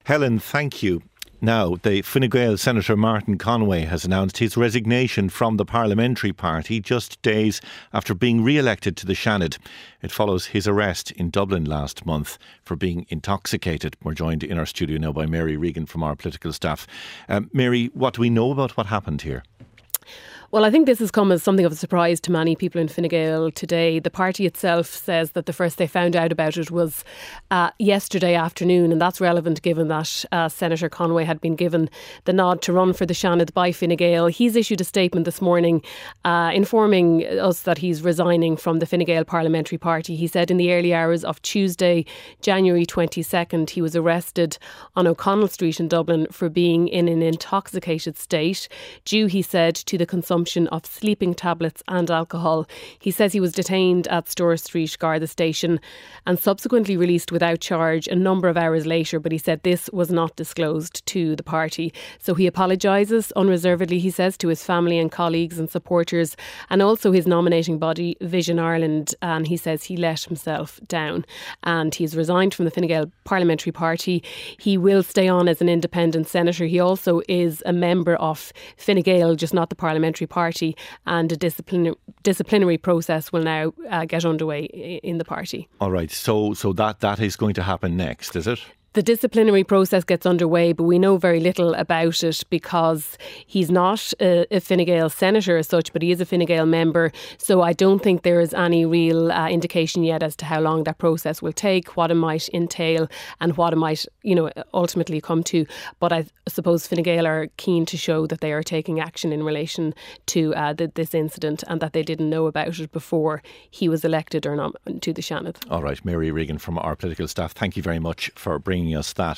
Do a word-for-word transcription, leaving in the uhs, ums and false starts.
Helen, thank you. Now, the Fine Gael Senator Martin Conway has announced his resignation from the Parliamentary Party just days after being re-elected to the Seanad. It follows his arrest in Dublin last month for being intoxicated. We're joined in our studio now by Mary Regan from our political staff. Um, Mary, what do we know about what happened here? Well, I think this has come as something of a surprise to many people in Fine Gael today. The party itself says that the first they found out about it was uh, yesterday afternoon, and that's relevant given that uh, Senator Conway had been given the nod to run for the Seanad by Fine Gael. He's issued a statement this morning uh, informing us that he's resigning from the Fine Gael Parliamentary Party. He said in the early hours of Tuesday, January twenty-second, he was arrested on O'Connell Street in Dublin for being in an intoxicated state, due, he said, to the consumption of sleeping tablets and alcohol. He says he was detained at Store Street Garda Station and subsequently released without charge a number of hours later, but he said this was not disclosed to the party. So he apologises unreservedly, he says, to his family and colleagues and supporters, and also his nominating body, Vision Ireland, and he says he let himself down. And he's resigned from the Fine Gael Parliamentary Party. He will stay on as an independent senator. He also is a member of Fine Gael, just not the Parliamentary Party, and a disciplinary disciplinary process will now uh, get underway in the party. All right, so so that that is going to happen next, is it? The disciplinary process gets underway, but we know very little about it because he's not a, a Fine Gael senator as such, but he is a Fine Gael member. So I don't think there is any real uh, indication yet as to how long that process will take, what it might entail, and what it might, you know, ultimately come to. But I suppose Fine Gael are keen to show that they are taking action in relation to uh, the, this incident, and that they didn't know about it before he was elected or not to the Seanad. All right, Mary Regan from our political staff, thank you very much for bringing us that.